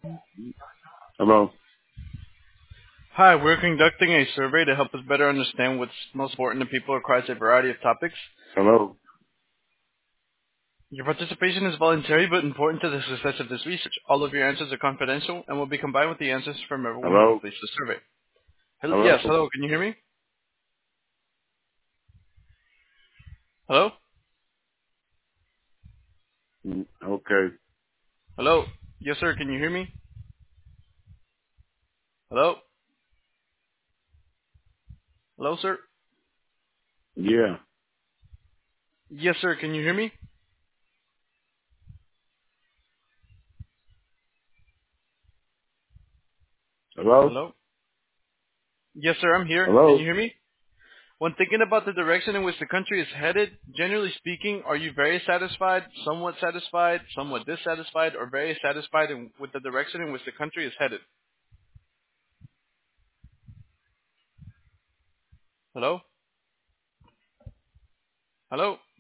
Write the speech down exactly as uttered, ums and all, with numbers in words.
Hello. Hi, we're conducting a survey to help us better understand what's most important to people across a variety of topics. Hello. Your participation is voluntary but important to the success of this research. All of your answers are confidential and will be combined with the answers from everyone who Hello. completes the survey. Hello? Hello. Yes, hello, can you hear me? Hello? Mm, Okay. Hello? Yes, sir, can you hear me? Hello? Hello, sir? Yeah. Yes, sir, can you hear me? Hello. Hello? Yes, sir, I'm here. Can you Hello. hear me? When thinking about the direction in which the country is headed, generally speaking, are you very satisfied, somewhat satisfied, somewhat dissatisfied, or very satisfied in, with the direction in which the country is headed? Hello? Hello?